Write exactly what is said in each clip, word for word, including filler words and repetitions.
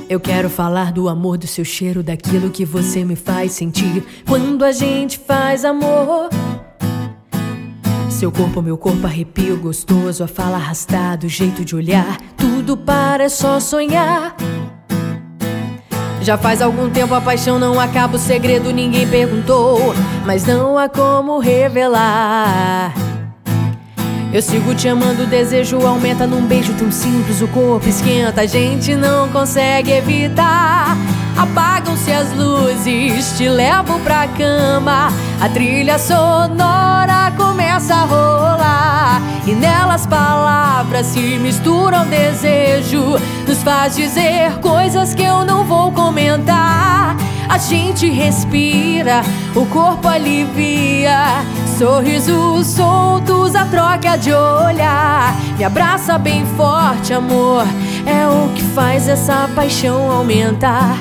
Eu quero falar do amor, do seu cheiro, daquilo que você me faz sentir quando a gente faz amor. Seu corpo, meu corpo, arrepio gostoso, a fala arrastada, o jeito de olhar, tudo parece só sonhar. Já faz algum tempo a paixão não acaba, o segredo ninguém perguntou, mas não há como revelar. Eu sigo te amando, o desejo aumenta num beijo tão simples, o corpo esquenta, a gente não consegue evitar. Apagam-se as luzes, te levo pra cama, a trilha sonora começa a rolar, e nelas palavras se misturam, desejo nos faz dizer coisas que eu não vou comentar. A gente respira, o corpo alivia, sorrisos soltos, a troca de olhar. Me abraça bem forte, amor, é o que faz essa paixão aumentar.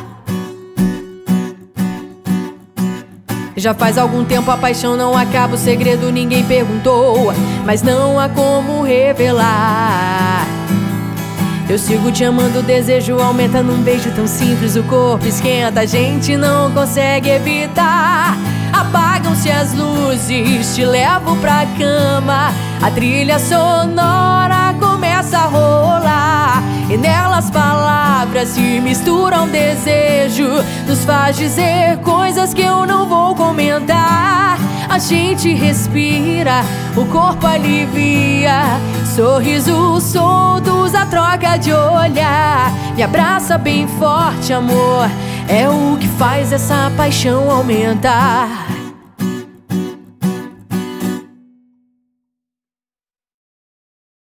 Já faz algum tempo a paixão não acaba, o segredo ninguém perguntou, mas não há como revelar. Eu sigo te amando, o desejo aumenta num beijo tão simples, o corpo esquenta, a gente não consegue evitar. Apagam-se as luzes, te levo pra cama, a trilha sonora começa a rolar, e nelas palavras se misturam, desejo nos faz dizer coisas que eu não vou comentar. A gente respira, o corpo alivia, sorrisos soltos, a troca de olhar. Me abraça bem forte, amor, é o que faz essa paixão aumentar.